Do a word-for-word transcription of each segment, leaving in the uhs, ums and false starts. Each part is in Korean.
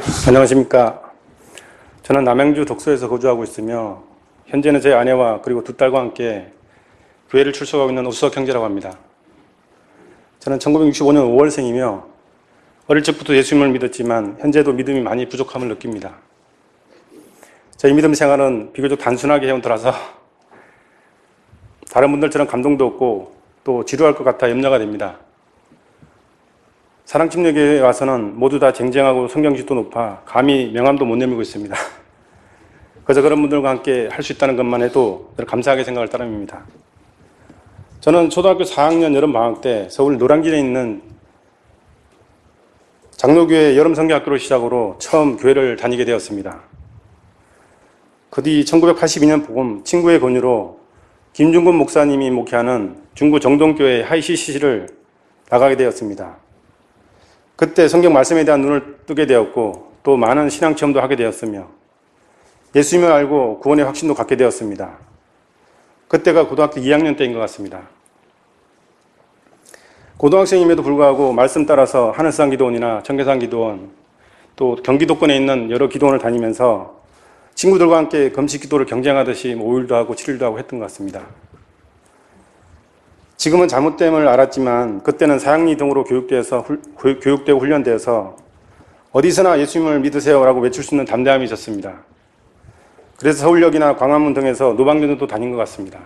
안녕하십니까. 저는 남양주 덕소에서 거주하고 있으며 현재는 제 아내와 그리고 두 딸과 함께 교회를 출석하고 있는 오수석 형제라고 합니다. 저는 천구백육십오 년 오월생이며 어릴 적부터 예수님을 믿었지만 현재도 믿음이 많이 부족함을 느낍니다. 저희 믿음 생활은 비교적 단순하게 해온 터라서 다른 분들처럼 감동도 없고 또 지루할 것 같아 염려가 됩니다. 사랑침례교회에 와서는 모두 다 쟁쟁하고 성경지도 높아 감히 명함도 못 내밀고 있습니다. 그래서 그런 분들과 함께 할 수 있다는 것만 해도 감사하게 생각할 따름입니다. 저는 초등학교 사 학년 여름방학 때 서울 노량진에 있는 장로교회 여름성경학교를 시작으로 처음 교회를 다니게 되었습니다. 그 뒤 천구백팔십이 년 복음 친구의 권유로 김중근 목사님이 목회하는 중구 정동교회 하이씨씨를 나가게 되었습니다. 그때 성경 말씀에 대한 눈을 뜨게 되었고 또 많은 신앙 체험도 하게 되었으며 예수님을 알고 구원의 확신도 갖게 되었습니다. 그때가 고등학교 이 학년 때인 것 같습니다. 고등학생임에도 불구하고 말씀 따라서 하늘산 기도원이나 청계산 기도원 또 경기도권에 있는 여러 기도원을 다니면서 친구들과 함께 금식 기도를 경쟁하듯이 오 일도 하고 칠 일도 하고 했던 것 같습니다. 지금은 잘못됨을 알았지만 그때는 사형리 등으로 교육되어서 교육되고 훈련되어서 어디서나 예수님을 믿으세요라고 외칠 수 있는 담대함이 있었습니다. 그래서 서울역이나 광화문 등에서 노방전도 다닌 것 같습니다.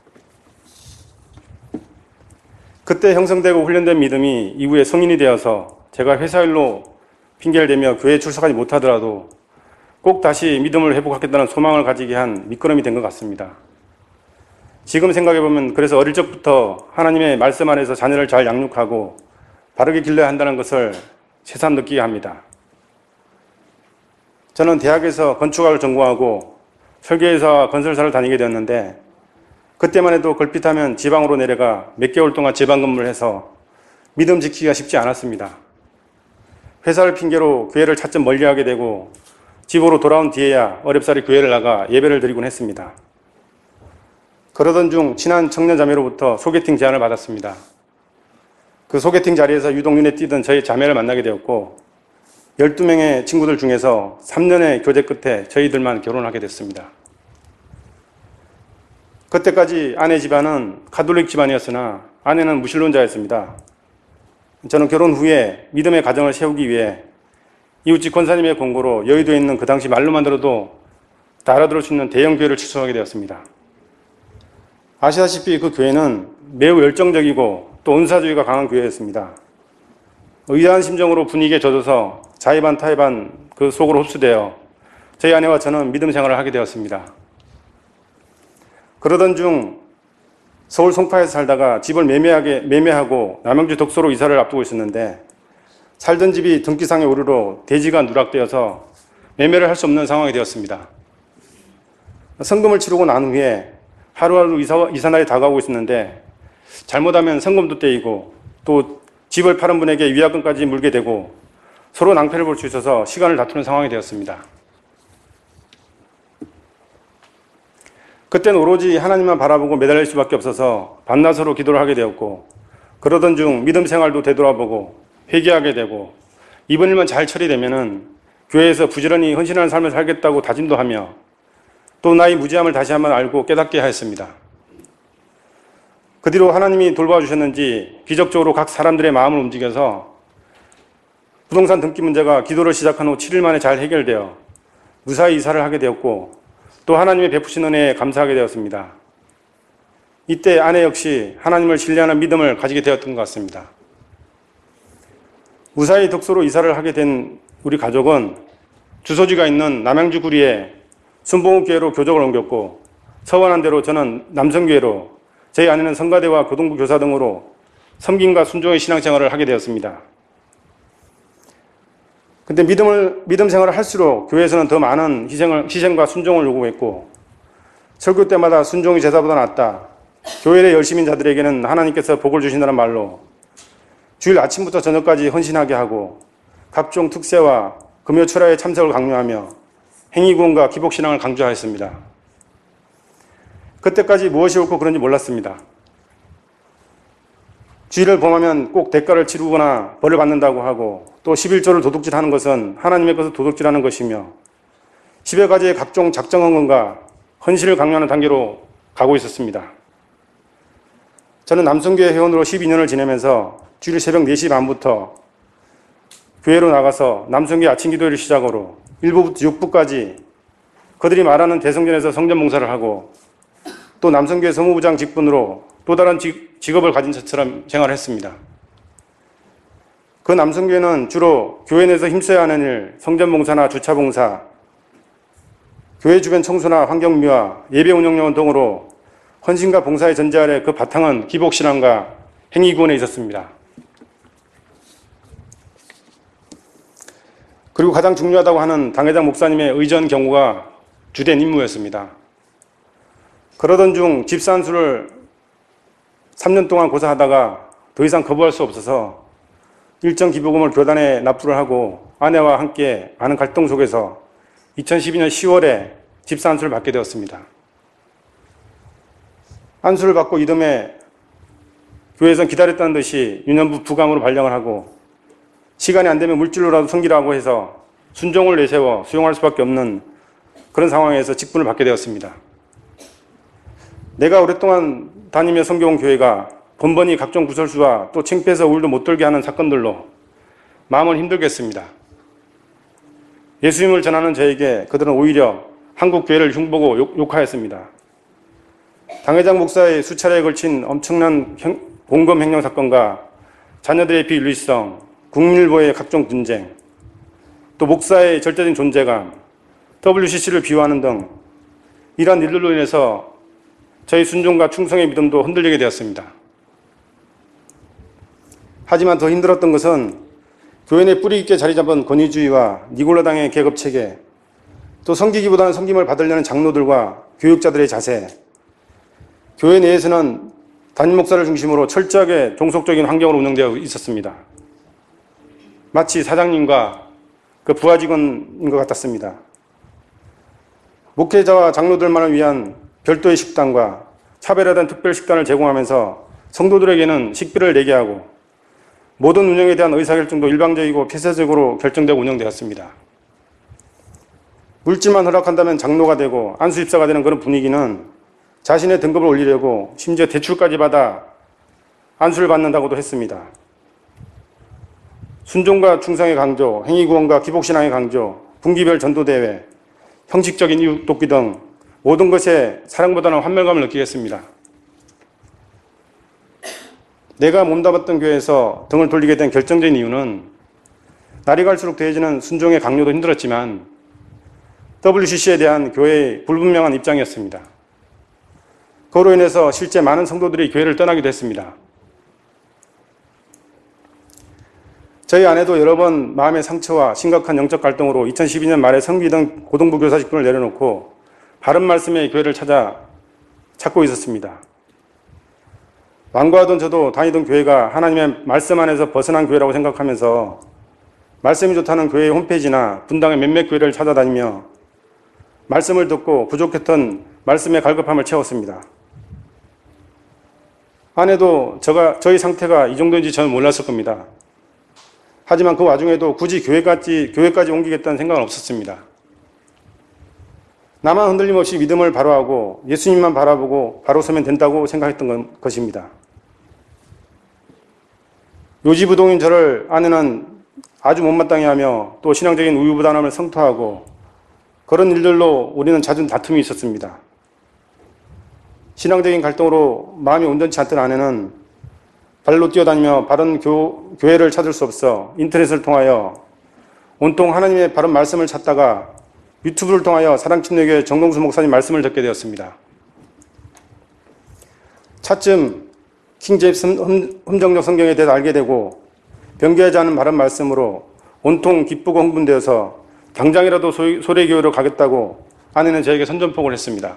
그때 형성되고 훈련된 믿음이 이후에 성인이 되어서 제가 회사 일로 핑계를 대며 교회에 출석하지 못하더라도 꼭 다시 믿음을 회복하겠다는 소망을 가지게 한 밑거름이 된 것 같습니다. 지금 생각해보면 그래서 어릴 적부터 하나님의 말씀 안에서 자녀를 잘 양육하고 바르게 길러야 한다는 것을 새삼 느끼게 합니다. 저는 대학에서 건축학을 전공하고 설계회사와 건설사를 다니게 되었는데 그때만 해도 걸핏하면 지방으로 내려가 몇 개월 동안 지방 근무를 해서 믿음 지키기가 쉽지 않았습니다. 회사를 핑계로 교회를 차츰 멀리하게 되고 집으로 돌아온 뒤에야 어렵사리 교회를 나가 예배를 드리곤 했습니다. 그러던 중 친한 청년자매로부터 소개팅 제안을 받았습니다. 그 소개팅 자리에서 유독 눈에 띄던 저희 자매를 만나게 되었고 열두 명의 친구들 중에서 삼 년의 교제 끝에 저희들만 결혼하게 됐습니다. 그때까지 아내 집안은 가톨릭 집안이었으나 아내는 무신론자였습니다. 저는 결혼 후에 믿음의 가정을 세우기 위해 이웃집 권사님의 권고로 여의도에 있는 그 당시 말로만 들어도 다 알아들을 수 있는 대형 교회를 출석하게 되었습니다. 아시다시피 그 교회는 매우 열정적이고 또 은사주의가 강한 교회였습니다. 의아한 심정으로 분위기에 젖어서 자의반 타의반 그 속으로 흡수되어 저희 아내와 저는 믿음 생활을 하게 되었습니다. 그러던 중 서울 송파에서 살다가 집을 매매하게, 매매하고 남양주 덕소로 이사를 앞두고 있었는데 살던 집이 등기상의 오류로 대지가 누락되어서 매매를 할 수 없는 상황이 되었습니다. 성금을 치르고 난 후에 하루하루 이사, 이사날이 다가오고 있었는데 잘못하면 성금도 떼이고 또 집을 파는 분에게 위약금까지 물게 되고 서로 낭패를 볼 수 있어서 시간을 다투는 상황이 되었습니다. 그때는 오로지 하나님만 바라보고 매달릴 수밖에 없어서 밤낮으로 기도를 하게 되었고 그러던 중 믿음 생활도 되돌아보고 회개하게 되고 이번 일만 잘 처리되면은 교회에서 부지런히 헌신하는 삶을 살겠다고 다짐도 하며 또 나의 무지함을 다시 한번 알고 깨닫게 하였습니다. 그 뒤로 하나님이 돌봐주셨는지 기적적으로 각 사람들의 마음을 움직여서 부동산 등기 문제가 기도를 시작한 후 칠 일 만에 잘 해결되어 무사히 이사를 하게 되었고 또 하나님의 베푸신 은혜에 감사하게 되었습니다. 이때 아내 역시 하나님을 신뢰하는 믿음을 가지게 되었던 것 같습니다. 무사히 덕소로 이사를 하게 된 우리 가족은 주소지가 있는 남양주 구리에 순복음교회로 교적을 옮겼고 서원한 대로 저는 남성교회로 저희 아내는 성가대와 고등부 교사 등으로 섬김과 순종의 신앙생활을 하게 되었습니다. 근데 믿음을, 믿음 생활을 할수록 교회에서는 더 많은 희생을, 희생과 순종을 요구했고 설교 때마다 순종이 제사보다 낫다. 교회의 열심인 자들에게는 하나님께서 복을 주신다는 말로 주일 아침부터 저녁까지 헌신하게 하고 각종 특세와 금요철야의 참석을 강요하며 행위구원과 기복신앙을 강조하였습니다. 그때까지 무엇이 옳고 그런지 몰랐습니다. 주일을 범하면 꼭 대가를 치르거나 벌을 받는다고 하고 또 십일조를 도둑질하는 것은 하나님의 것을 도둑질하는 것이며 십여 가지의 각종 작정헌금과 헌신을 강요하는 단계로 가고 있었습니다. 저는 남성교회 회원으로 십이 년을 지내면서 주일 새벽 네 시 반부터 교회로 나가서 남성교회 아침 기도회를 시작으로 일부부터 육부까지 그들이 말하는 대성전에서 성전 봉사를 하고 또 남성교회 성무부장 직분으로 또 다른 직업을 가진 것처럼 생활했습니다. 그 남성교회는 주로 교회 내에서 힘써야 하는 일, 성전 봉사나 주차 봉사, 교회 주변 청소나 환경미화, 예배 운영요원 등으로 헌신과 봉사의 전제 아래 그 바탕은 기복신앙과 행위구원에 있었습니다. 그리고 가장 중요하다고 하는 당회장 목사님의 의전 경우가 주된 임무였습니다. 그러던 중 집산수를 삼 년 동안 고사하다가 더 이상 거부할 수 없어서 일정 기부금을 교단에 납부를 하고 아내와 함께 많은 갈등 속에서 이천십이 년 시월에 집사 안수를 받게 되었습니다. 안수를 받고 이듬해 교회에선 기다렸다는 듯이 유년부 부감으로 발령을 하고 시간이 안 되면 물질로라도 섬기라고 해서 순종을 내세워 수용할 수밖에 없는 그런 상황에서 직분을 받게 되었습니다. 내가 오랫동안 다니며 섬겨온 교회가 번번이 각종 구설수와 또 창피해서 울도 못 들게 하는 사건들로 마음을 힘들게 했습니다. 예수님을 전하는 저에게 그들은 오히려 한국 교회를 흉보고 욕, 욕하였습니다. 당회장 목사의 수차례에 걸친 엄청난 형, 공검 횡령 사건과 자녀들의 비윤리성, 국민일보의 각종 분쟁, 또 목사의 절대적인 존재감, 더블유씨씨를 비호하는 등 이러한 일들로 인해서 저희 순종과 충성의 믿음도 흔들리게 되었습니다. 하지만 더 힘들었던 것은 교회 내 뿌리 있게 자리 잡은 권위주의와 니골라당의 계급체계, 또 섬기기보다는 섬김을 받으려는 장로들과 교육자들의 자세, 교회 내에서는 담임 목사를 중심으로 철저하게 종속적인 환경으로 운영되어 있었습니다. 마치 사장님과 그 부하 직원인 것 같았습니다. 목회자와 장로들만을 위한 별도의 식당과 차별화된 특별 식단을 제공하면서 성도들에게는 식비를 내게 하고 모든 운영에 대한 의사결정도 일방적이고 폐쇄적으로 결정되고 운영되었습니다. 물질만 허락한다면 장로가 되고 안수집사가 되는 그런 분위기는 자신의 등급을 올리려고 심지어 대출까지 받아 안수를 받는다고도 했습니다. 순종과 충성의 강조, 행위구원과 기복신앙의 강조, 분기별 전도대회, 형식적인 이웃 돕기 등 모든 것에 사랑보다는 환멸감을 느끼겠습니다. 내가 몸담았던 교회에서 등을 돌리게 된 결정적인 이유는 날이 갈수록 더해지는 순종의 강요도 힘들었지만 더블유씨씨에 대한 교회의 불분명한 입장이었습니다. 그로 인해서 실제 많은 성도들이 교회를 떠나기도 했습니다. 저희 아내도 여러 번 마음의 상처와 심각한 영적 갈등으로 이천십이 년 말에 성기등 고등부 교사 직분을 내려놓고 바른 말씀의 교회를 찾아 찾고 있었습니다. 완고하던 저도 다니던 교회가 하나님의 말씀 안에서 벗어난 교회라고 생각하면서 말씀이 좋다는 교회의 홈페이지나 분당의 몇몇 교회를 찾아다니며 말씀을 듣고 부족했던 말씀의 갈급함을 채웠습니다. 아내도 저가, 저희 상태가 이 정도인지 저는 몰랐을 겁니다. 하지만 그 와중에도 굳이 교회까지, 교회까지 옮기겠다는 생각은 없었습니다. 나만 흔들림 없이 믿음을 바로하고 예수님만 바라보고 바로 서면 된다고 생각했던 것입니다. 요지부동인 저를 아내는 아주 못마땅해 하며 또 신앙적인 우유부단함을 성토하고 그런 일들로 우리는 잦은 다툼이 있었습니다. 신앙적인 갈등으로 마음이 온전치 않던 아내는 발로 뛰어다니며 바른 교, 교회를 찾을 수 없어 인터넷을 통하여 온통 하나님의 바른 말씀을 찾다가 유튜브를 통하여 사랑침례교회 정동수 목사님 말씀을 듣게 되었습니다. 차츰 킹제임스 흠정적 성경에 대해서 알게 되고 변개하지 않은 바른 말씀으로 온통 기쁘고 흥분되어서 당장이라도 소래교회로 가겠다고 아내는 저에게 선전포고를 했습니다.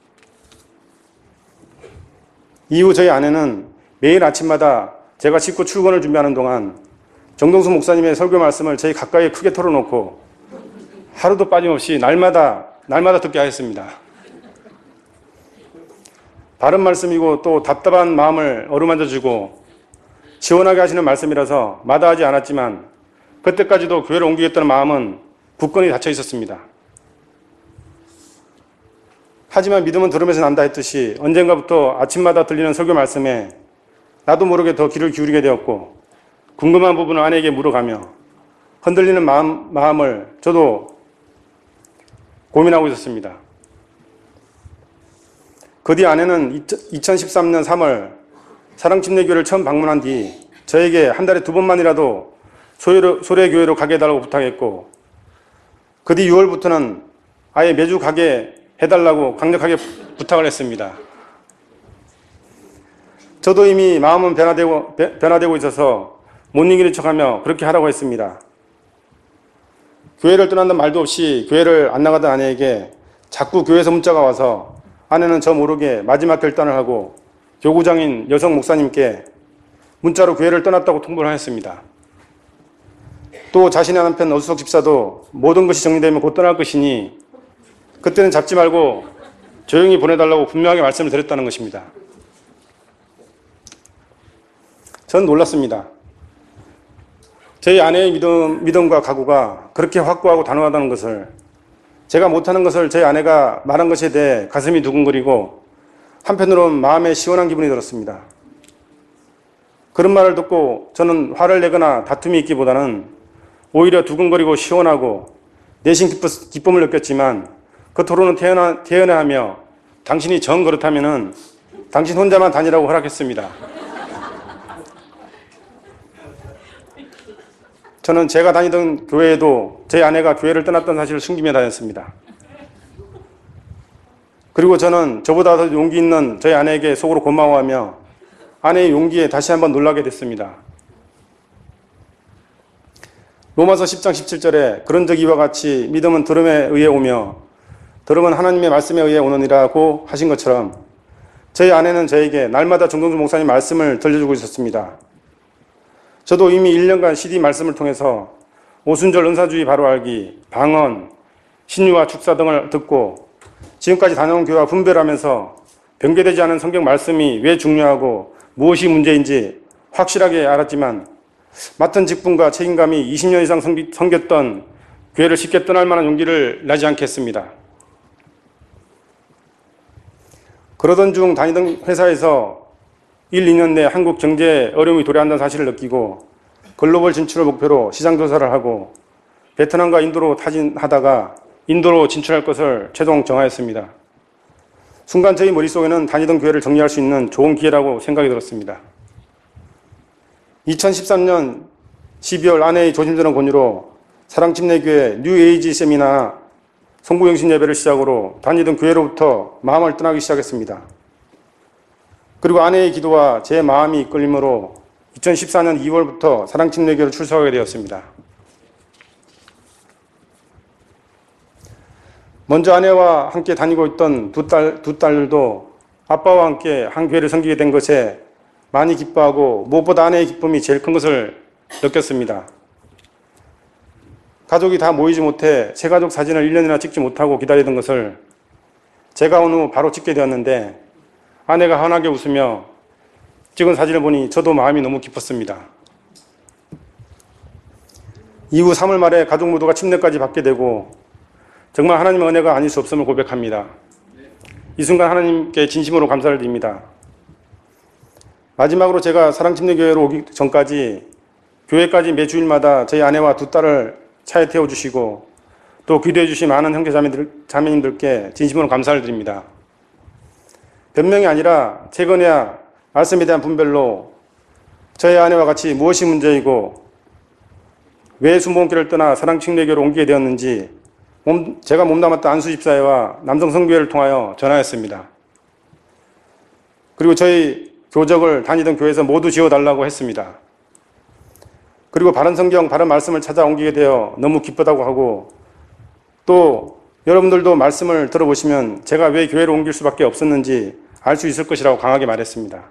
이후 저희 아내는 매일 아침마다 제가 씻고 출근을 준비하는 동안 정동수 목사님의 설교 말씀을 저희 가까이에 크게 털어놓고 하루도 빠짐없이 날마다 날마다 듣게 하였습니다. 바른 말씀이고 또 답답한 마음을 어루만져주고 시원하게 하시는 말씀이라서 마다하지 않았지만 그때까지도 교회를 옮기겠다는 마음은 굳건히 닫혀 있었습니다. 하지만 믿음은 들으면서 난다 했듯이 언젠가부터 아침마다 들리는 설교 말씀에 나도 모르게 더 귀를 기울이게 되었고, 궁금한 부분을 아내에게 물어가며 흔들리는 마음, 마음을 저도 고민하고 있었습니다. 그 뒤 아내는 이천십삼 년 삼월 사랑침례교회를 처음 방문한 뒤 저에게 한 달에 두 번만이라도 소래교회로 가게 해달라고 부탁했고, 그 뒤 유월부터는 아예 매주 가게 해달라고 강력하게 부탁을 했습니다. 저도 이미 마음은 변화되고, 변화되고 있어서 못 이기는 척하며 그렇게 하라고 했습니다. 교회를 떠난다는 말도 없이 교회를 안 나가던 아내에게 자꾸 교회에서 문자가 와서 아내는 저 모르게 마지막 결단을 하고 교구장인 여성 목사님께 문자로 교회를 떠났다고 통보를 하였습니다. 또 자신의 남편 어수석 집사도 모든 것이 정리되면 곧 떠날 것이니 그때는 잡지 말고 조용히 보내달라고 분명하게 말씀을 드렸다는 것입니다. 전 놀랐습니다. 저희 아내의 믿음, 믿음과 각오가 그렇게 확고하고 단호하다는 것을, 제가 못하는 것을 저희 아내가 말한 것에 대해 가슴이 두근거리고 한편으로는 마음에 시원한 기분이 들었습니다. 그런 말을 듣고 저는 화를 내거나 다툼이 있기보다는 오히려 두근거리고 시원하고 내심 기쁨을 느꼈지만 겉으로는 태연하, 태연해하며 당신이 정 그렇다면은 당신 혼자만 다니라고 허락했습니다. 저는 제가 다니던 교회에도 제 아내가 교회를 떠났던 사실을 숨기며 다녔습니다. 그리고 저는 저보다 더 용기 있는 저희 아내에게 속으로 고마워하며 아내의 용기에 다시 한번 놀라게 됐습니다. 로마서 십 장 십칠 절에 그런 적 이와 같이 믿음은 들음에 의해 오며 들음은 하나님의 말씀에 의해 오느니라고 하신 것처럼 저희 아내는 저에게 날마다 정동주 목사님 말씀을 들려주고 있었습니다. 저도 이미 일 년간 씨디 말씀을 통해서 오순절 은사주의 바로 알기, 방언, 신유와 축사 등을 듣고 지금까지 다녀온 교회와 분별하면서 변개되지 않은 성경 말씀이 왜 중요하고 무엇이 문제인지 확실하게 알았지만 맡은 직분과 책임감이 이십 년 이상 섬겼던 교회를 쉽게 떠날 만한 용기를 나지 않겠습니다. 그러던 중 다니던 회사에서 일, 이 년 내 한국 경제에 어려움이 도래한다는 사실을 느끼고 글로벌 진출을 목표로 시장 조사를 하고 베트남과 인도로 타진하다가 인도로 진출할 것을 최종 정하였습니다. 순간 저희 머릿속에는 다니던 교회를 정리할 수 있는 좋은 기회라고 생각이 들었습니다. 이천십삼 년 십이월 아내의 조심스러운 권유로 사랑침례교회 뉴에이지 세미나 송구영신 예배를 시작으로 다니던 교회로부터 마음을 떠나기 시작했습니다. 그리고 아내의 기도와 제 마음이 이끌림으로 이천십사 년 이월부터 사랑침례교회를 출석하게 되었습니다. 먼저 아내와 함께 다니고 있던 두 딸, 두 딸들도 아빠와 함께 한 교회를 섬기게 된 것에 많이 기뻐하고 무엇보다 아내의 기쁨이 제일 큰 것을 느꼈습니다. 가족이 다 모이지 못해 새가족 사진을 일 년이나 찍지 못하고 기다리던 것을 제가 온 후 바로 찍게 되었는데 아내가 환하게 웃으며 찍은 사진을 보니 저도 마음이 너무 기뻤습니다. 이후 삼월 말에 가족 모두가 침례까지 받게 되고 정말 하나님의 은혜가 아닐 수 없음을 고백합니다. 이 순간 하나님께 진심으로 감사를 드립니다. 마지막으로 제가 사랑침례교회로 오기 전까지 교회까지 매 주일마다 저희 아내와 두 딸을 차에 태워주시고 또 기도해 주신 많은 형제 자매들, 자매님들께 진심으로 감사를 드립니다. 변명이 아니라 최근에야 말씀에 대한 분별로 저희 아내와 같이 무엇이 문제이고 왜 순복음교회를 떠나 사랑침례교회로 옮기게 되었는지 몸, 제가 몸담았던 안수 집사회와 남성성교회를 통하여 전하였습니다. 그리고 저희 교적을 다니던 교회에서 모두 지워달라고 했습니다. 그리고 바른 성경, 바른 말씀을 찾아 옮기게 되어 너무 기쁘다고 하고 또 여러분들도 말씀을 들어보시면 제가 왜 교회를 옮길 수밖에 없었는지 알 수 있을 것이라고 강하게 말했습니다.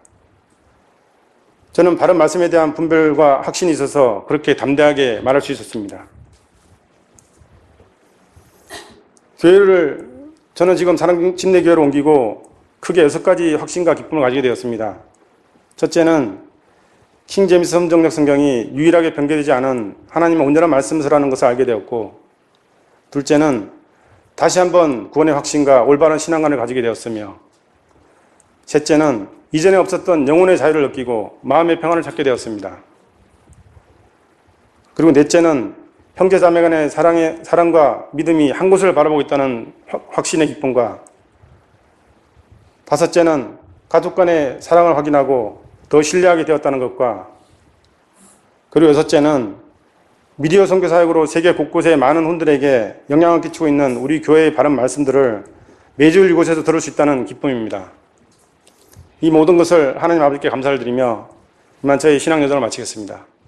저는 바른 말씀에 대한 분별과 확신이 있어서 그렇게 담대하게 말할 수 있었습니다. 교회를, 저는 지금 사랑침례교회로 옮기고 크게 여섯 가지 확신과 기쁨을 가지게 되었습니다. 첫째는 킹 제임스 선정적 성경이 유일하게 변개되지 않은 하나님의 온전한 말씀서라는 것을 알게 되었고, 둘째는 다시 한번 구원의 확신과 올바른 신앙관을 가지게 되었으며, 셋째는 이전에 없었던 영혼의 자유를 느끼고 마음의 평안을 찾게 되었습니다. 그리고 넷째는 형제자매 간의 사랑의, 사랑과 믿음이 한 곳을 바라보고 있다는 확신의 기쁨과, 다섯째는 가족 간의 사랑을 확인하고 더 신뢰하게 되었다는 것과, 그리고 여섯째는 미디어 선교 사역으로 세계 곳곳의 많은 혼들에게 영향을 끼치고 있는 우리 교회의 바른 말씀들을 매주 이곳에서 들을 수 있다는 기쁨입니다. 이 모든 것을 하나님 아버지께 감사를 드리며 이만 저희 신앙 여정을 마치겠습니다.